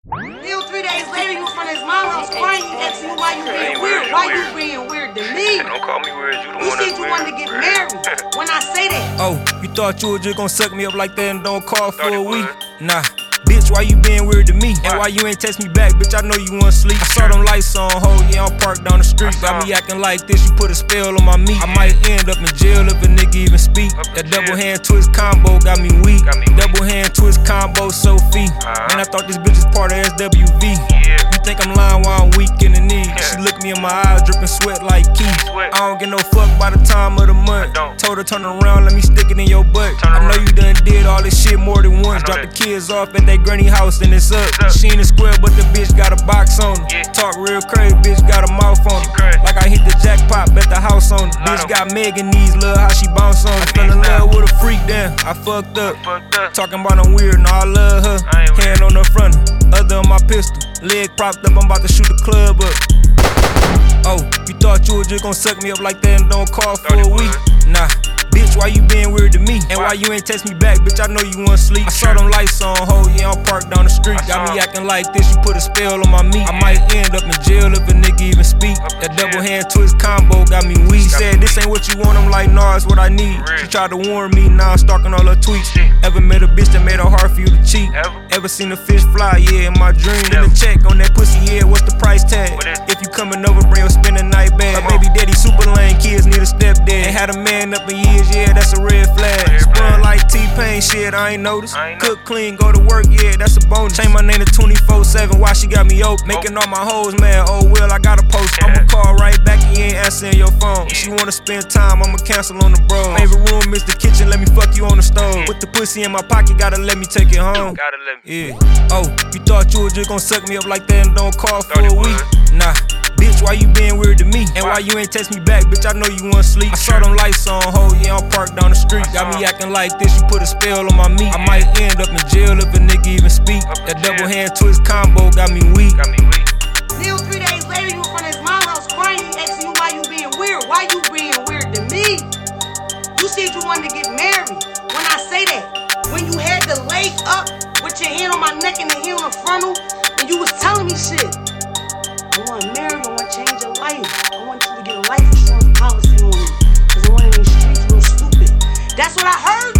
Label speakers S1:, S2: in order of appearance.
S1: Still 3 days later, you in front of his mom's house crying, asking you why you being weird. Why you being weird to me?
S2: Don't call me weird, you the
S1: You
S2: one
S1: said
S2: that's
S1: you wanted to get married. When I say that.
S3: Oh, you thought you was just gon' suck me up like that and don't call for a week? Nah. Bitch, why you being weird to me? And why you ain't text me back? Bitch, I know you wanna sleep. I saw them lights on, ho, yeah, I'm parked down the street. Got me acting like this, you put a spell on my meat. I might end up in jail if a nigga even speak. That double hand twist combo got me weak. Double hand twist combo, Sophie. Man, I thought this bitch is part of SWV. You think I'm lying while I'm weak in the knee? She look me in my eyes, dripping sweat like Keith. I don't get no fuck by the time of the month. Told her turn around, let me stick it in your butt. I know you done did all this shit more than once. Drop the kids off at that granny house and it's up. She ain't a square, but the bitch got a box on her. Talk real crazy, bitch got a mouth on her. Like I hit the jackpot, bet the house on her. Bitch got Megan knees, love how she bounce on her. Fell in love with a freak, damn, I fucked up. Talking about I'm weird, no, I love her. Hand on the front, other on my pistol. Leg propped up, I'm about to shoot the club up. Oh, you thought you was just gon' suck me up like that and don't call for a week? Nah. Bitch, why you being weird to me? And why you ain't text me back? Bitch, I know you wanna sleep. I saw them lights on, ho, yeah, I'm parked down the street. Got me acting like this, you put a spell on my meat. I might end up in jail if a nigga even speak. That double hand twist combo got me weak. She said, this ain't what you want, I'm like, nah, it's what I need. She tried to warn me, now I'm stalking all her tweets. Ever met a bitch that made it hard for you to cheat? Ever seen a fish fly? Yeah, in my dream. Then the check on that pussy, yeah, what's the price tag? If you coming over, bring your spend a night bag. My baby daddy super lame, kids need a stepdad. Ain't had a man up in years, yeah, that's a red flag. Spun like T-Pain, shit, I ain't noticed. Cook clean, go to work, yeah, that's a bonus. Change my name to 24/7, why she got me open? Making all my hoes mad, oh well, I got a post. I'ma call right back, you ain't answering your phone. If she wanna spend time, I'ma cancel on the bro. Favorite room is the kitchen, let me fuck you on the stove. Put the pussy in my pocket, gotta let me take it home. Yeah. Oh, you thought you was just gon' suck me up like that and don't call for a week? Nah. Bitch, why you being weird to me? And why you ain't text me back? Bitch, I know you wanna sleep. I saw them lights on, ho, yeah, I'm parked down the street. Got me acting like this, you put a spell on my meat. I might end up in jail if a nigga even speak. That double hand twist combo got me weak.
S1: Still 3 days later, you in front of his mom's house crying, asking you why you being weird. Why you being weird to me? You said you wanted to get married. When I say that, when you had the leg up with your hand on my neck and the hand on the frontal, and you was telling me shit. I want to marry you, I want to change your life. I want you to get a life insurance policy on me. Because I want in these streets real stupid. That's what I heard.